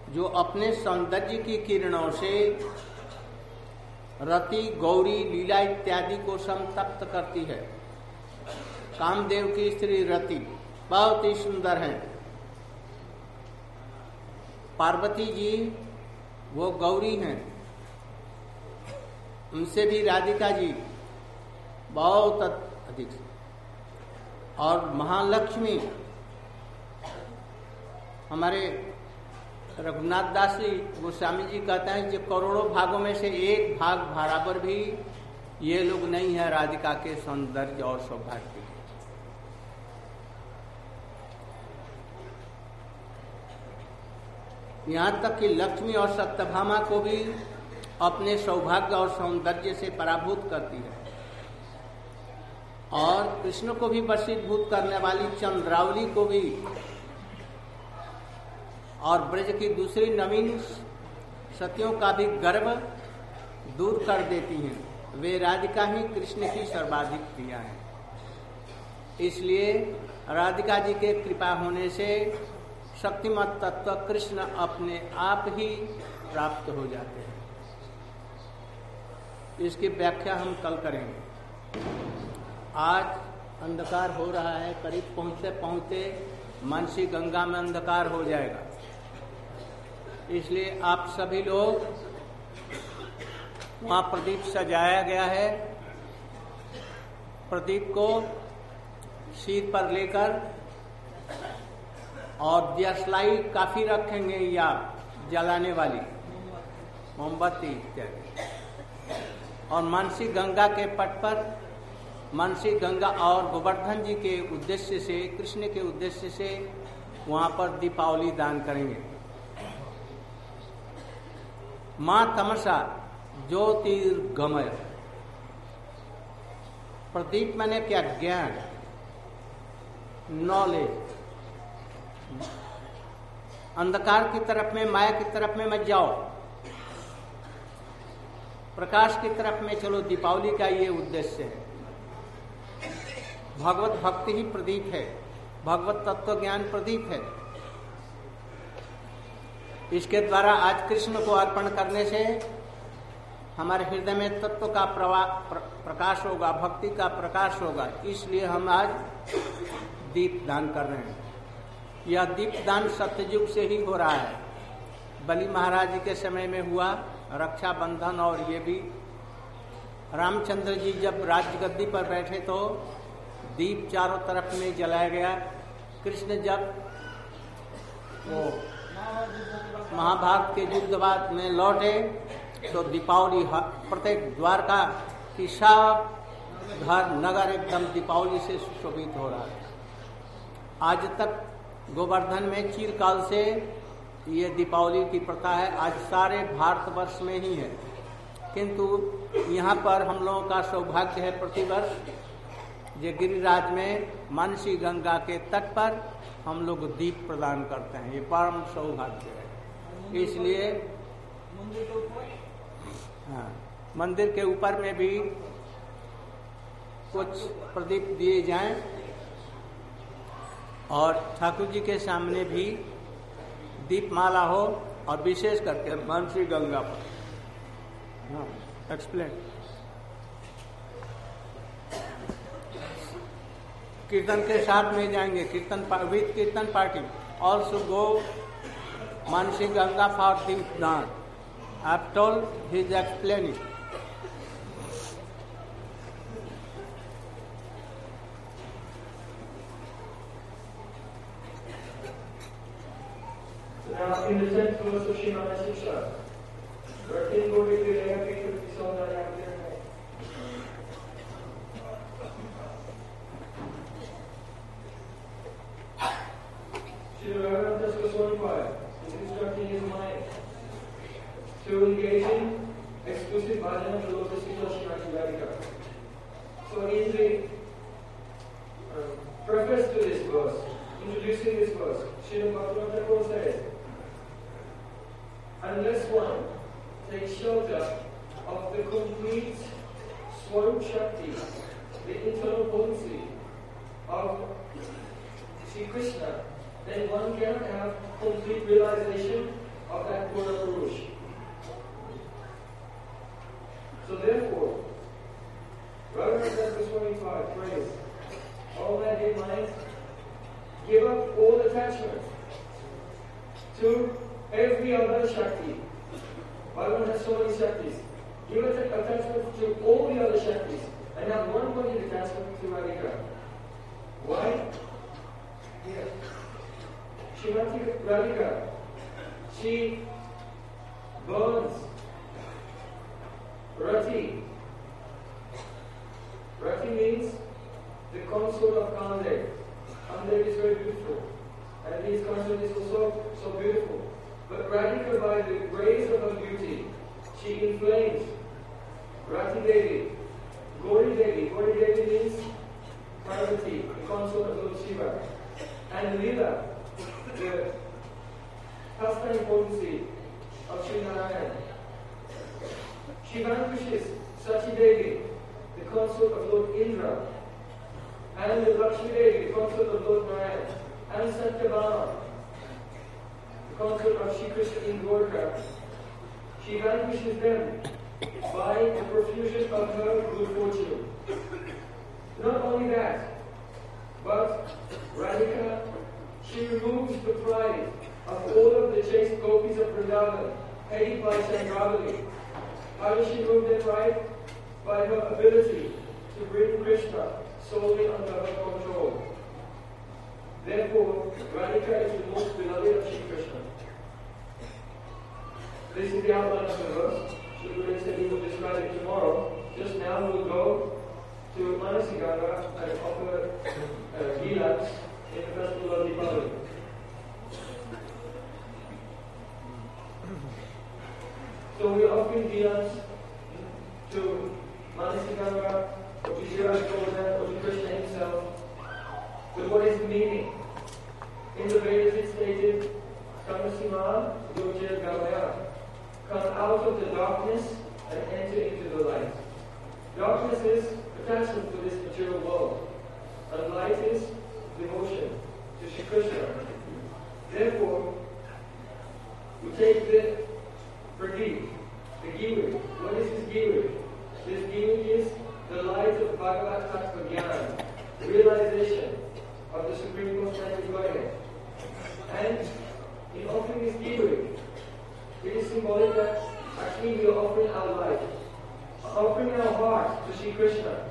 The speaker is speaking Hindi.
जो अपने सौंदर्य की किरणों से रति, गौरी, लीला इत्यादि को संतप्त करती है। कामदेव की स्त्री रति बहुत ही सुंदर है। पार्वती जी वो गौरी हैं, उनसे भी राधिका जी बहुत अधिक। और महालक्ष्मी हमारे रघुनाथ दास जी गोस्वामी जी कहते हैं जो करोड़ों भागों में से एक भाग बराबर भी ये लोग नहीं है राधिका के सौंदर्य और सौभाग्य के। यहाँ तक कि लक्ष्मी और सत्यभामा को भी अपने सौभाग्य और सौंदर्य से पराभूत करती है। और कृष्ण को भी वशीभूत करने वाली चंद्रावली को भी और ब्रज की दूसरी नवीन सतियों का भी गर्व दूर कर देती हैं। वे राधिका ही कृष्ण की सर्वाधिक प्रिया है। इसलिए राधिका जी के कृपा होने से शक्तिमत तत्व कृष्ण अपने आप ही प्राप्त हो जाते हैं। इसकी व्याख्या हम कल करेंगे। आज अंधकार हो रहा है, करीब पहुंचते पहुंचते मानसी गंगा में अंधकार हो जाएगा। इसलिए आप सभी लोग, वहां प्रदीप सजाया गया है, प्रदीप को सिर पर लेकर और दियासलाई काफी रखेंगे या जलाने वाली मोमबत्ती इत्यादि। और मानसी गंगा के पट पर मानसी गंगा और गोवर्धन जी के उद्देश्य से, कृष्ण के उद्देश्य से वहां पर दीपावली दान करेंगे। मां तमसा ज्योतिर्गमय। प्रदीप मैंने क्या? ज्ञान, नॉलेज। अंधकार की तरफ में, माया की तरफ में मत जाओ, प्रकाश की तरफ में चलो। दीपावली का ये उद्देश्य है। भगवत भक्ति ही प्रदीप है, भगवत तत्व ज्ञान प्रदीप है। इसके द्वारा आज कृष्ण को अर्पण करने से हमारे हृदय में तत्व का प्रकाश होगा, भक्ति का प्रकाश होगा। इसलिए हम आज दीप दान कर रहे हैं। यह दीप दान सत्ययुग से ही हो रहा है। बलि महाराज जी के समय में हुआ, रक्षाबंधन, और ये भी रामचंद्र जी जब राजगद्दी पर बैठे तो दीप चारों तरफ में जलाया गया। कृष्ण जब वो महाभारत के युद्ध बाद में लौटे तो दीपावली प्रत्येक द्वारका की सब घर नगर एकदम दीपावली से सुशोभित हो रहा है। आज तक गोवर्धन में चिरकाल से ये दीपावली की प्रथा है। आज सारे भारतवर्ष में ही है, किंतु यहाँ पर हम लोगों का सौभाग्य है प्रतिवर्ष जो गिरिराज में मानसी गंगा के तट पर हम लोग दीप प्रदान करते हैं। ये परम सौभाग्य है। इसलिए मंदिर के ऊपर में भी कुछ प्रदीप दिए जाएं और ठाकुर जी के सामने भी दीपमाला हो, और विशेष करके मानसी गंगा पर। एक्सप्लेन। कीर्तन के साथ में जाएंगे, with kirtan party. Also go Mansi Ganga for deep daan. I've told, he is explaining. Now, in the sense of Sushima Sisha, Ratin Gori Kiraya Pitu Tisona Yakirne. Shri Raghunath Goswami is instructing his mind to engage in exclusive bhajan of the lotus feet of Srimati Radhika. So in the preface to this verse, introducing this verse, Srila Bhaktivinoda Thakur says, unless one takes shelter of the complete Swarup Shakti, the internal potency of Sri Krishna, then one cannot have complete realization of that Pura Purush. So therefore, Radharani Goswami prays, all my dear minds, give up all attachment to every other Shakti. Bhagavan has so many Shaktis. Give up attachment to all the other Shaktis and have one pointed attachment to Radhika. Why? Here. Srimati Radhika, she burns Rati. Rati means the consort of Kamdev. Kamdev is very beautiful, and his consort is also so beautiful. But Radhika, by the grace of her beauty, she inflames Rati Devi, Gauri Devi. Gauri Devi means Parvati, the consort of Lord Shiva, and Leela, the pastime potency of Sri Narayan. She vanquishes Sachi Devi, the consort of Lord Indra, and the Lakshmi Devi, the consort of Lord Narayan, and Satyabhama, the consort of Shri Krishna in Dwarka. She vanquishes them by the profusion of her good fortune. Not only that, but Radhika, she removes the pride of all of the chaste gopis of Vrindavan, headed by Chandravali. How does she remove their pride? By her ability to bring Krishna solely under her control. Therefore, Radhika is the most beloved of Shri Krishna. This is the outline of the verse. Shri Gurudev said he will describe it tomorrow. Just now we will go to Manasiganga and offer Gilans in the festival of Deepavali. So we are offering Gilans to Manasiganga, or to Shiraj Govardhan, or to Krishna himself. But what is the meaning? In the Vedas it stated, Kamasima Dojya Gamaya. Come out of the darkness and enter into the light. Darkness is attachment to this material world, and light is devotion to Shri Krishna. Therefore, we take the pradeep, the giwik. What is this giwik? This giwik is the light of Bhagavad Tattva Jnana, realization of the Supreme Personality Godhead. And in offering this giwik, it is symbolic that actually we are offering our life, offering our heart to Shri Krishna.